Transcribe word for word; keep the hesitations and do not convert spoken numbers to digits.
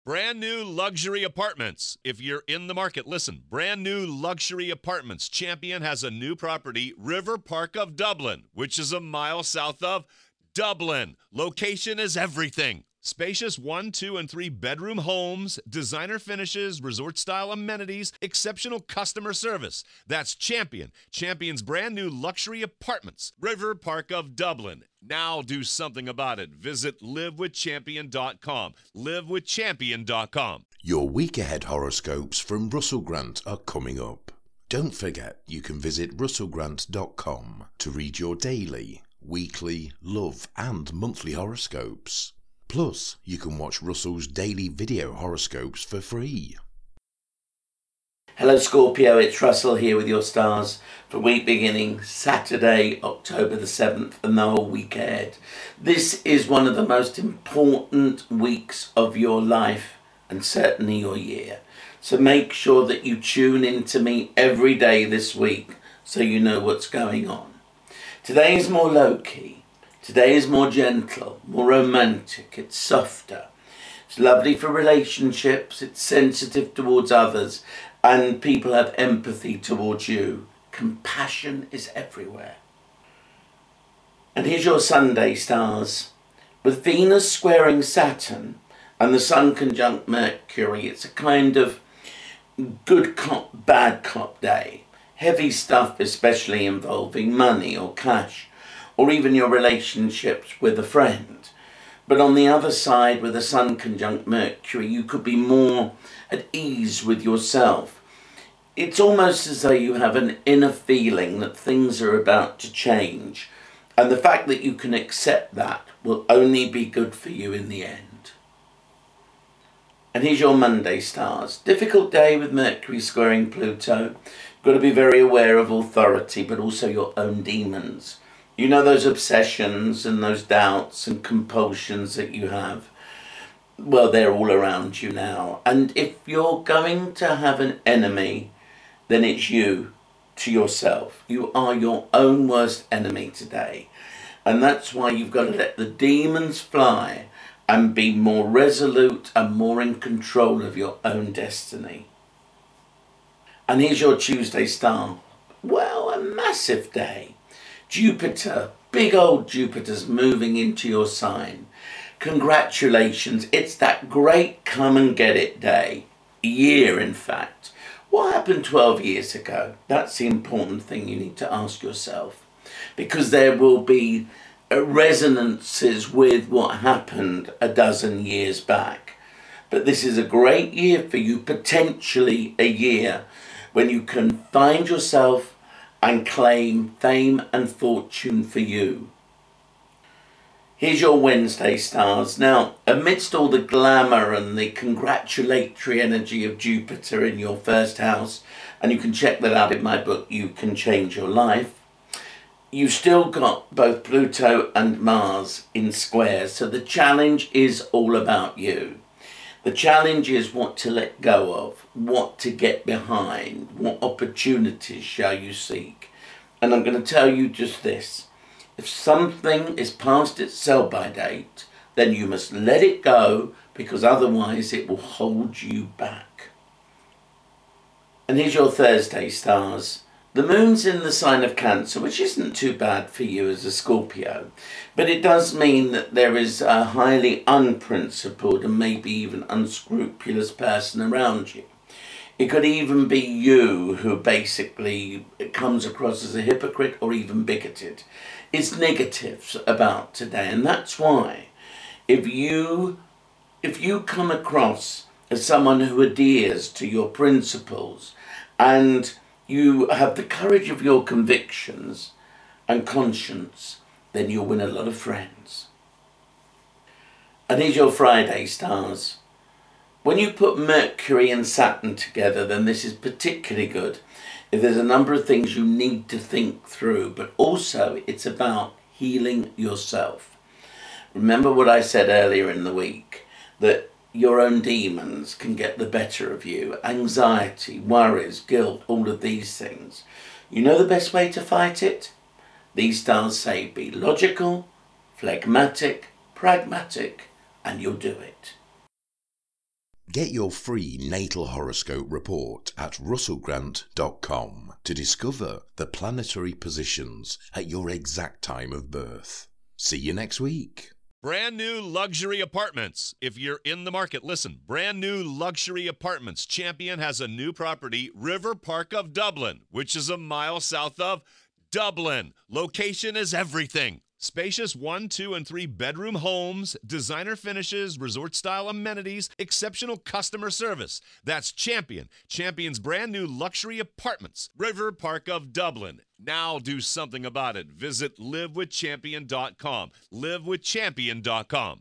Brand new luxury apartments. If you're in the market, listen. Brand new luxury apartments. Champion has a new property, River Park of Dublin, which is a mile south of Dublin. Location is everything. Spacious one, two, and three bedroom homes, designer finishes, resort style amenities, exceptional customer service. That's Champion. Champion's brand new luxury apartments, River Park of Dublin. Now do something about it. Visit live with champion dot com. live with champion dot com. Your week ahead horoscopes from Russell Grant are coming up. Don't forget you can visit russell grant dot com to read your daily, weekly, love and monthly horoscopes. Plus, you can watch Russell's daily video horoscopes for free. Hello Scorpio, it's Russell here with your stars for week beginning Saturday, October the seventh and the whole week ahead. This is one of the most important weeks of your life and certainly your year. So make sure that you tune in to me every day this week so you know what's going on. Today is more low-key. Today is more gentle, more romantic, it's softer. It's lovely for relationships, it's sensitive towards others, and people have empathy towards you. Compassion is everywhere. And here's your Sunday stars. With Venus squaring Saturn and the Sun conjunct Mercury, it's a kind of good cop, bad cop day. Heavy stuff, especially involving money or cash, or even your relationships with a friend. But on the other side, with the Sun conjunct Mercury, you could be more at ease with yourself. It's almost as though you have an inner feeling that things are about to change, and the fact that you can accept that will only be good for you in the end. And here's your Monday stars. Difficult day with Mercury squaring Pluto. You've got to be very aware of authority, but also your own demons. You know, those obsessions and those doubts and compulsions that you have, well, they're all around you now. And if you're going to have an enemy, then it's you to yourself. You are your own worst enemy today. And that's why you've got to let the demons fly and be more resolute and more in control of your own destiny. And here's your Tuesday star. Well, a massive day. Jupiter, big old Jupiter's moving into your sign. Congratulations, it's that great come and get it day. Year, in fact. What happened twelve years ago? That's the important thing you need to ask yourself. Because there will be resonances with what happened a dozen years back. But this is a great year for you, potentially a year when you can find yourself and claim fame and fortune for you. Here's your Wednesday stars. Now, amidst all the glamour and the congratulatory energy of Jupiter in your first house, and you can check that out in my book, You Can Change Your Life, you've still got both Pluto and Mars in squares, so the challenge is all about you. The challenge is what to let go of, what to get behind, what opportunities shall you seek. And I'm going to tell you just this. If something is past its sell-by date, then you must let it go, because otherwise it will hold you back. And here's your Thursday stars. The moon's in the sign of Cancer, which isn't too bad for you as a Scorpio, but it does mean that there is a highly unprincipled and maybe even unscrupulous person around you. It could even be you who basically comes across as a hypocrite or even bigoted. It's negatives about today, and that's why if you, if you come across as someone who adheres to your principles and you have the courage of your convictions and conscience, then you'll win a lot of friends. And here's your Friday stars. When you put Mercury and Saturn together, then this is particularly good. If there's a number of things you need to think through, but also it's about healing yourself. Remember what I said earlier in the week, that your own demons can get the better of you. Anxiety, worries, guilt, all of these things. You know the best way to fight it? These stars say be logical, phlegmatic, pragmatic, and you'll do it. Get your free natal horoscope report at russell grant dot com to discover the planetary positions at your exact time of birth. See you next week. Brand new luxury apartments. If you're in the market, listen. Brand new luxury apartments. Champion has a new property, River Park of Dublin, which is a mile south of Dublin. Location is everything. Spacious one, two, and three bedroom homes, designer finishes, resort-style amenities, exceptional customer service. That's Champion. Champion's brand new luxury apartments, River Park of Dublin. Now do something about it. Visit live with champion dot com. live with champion dot com.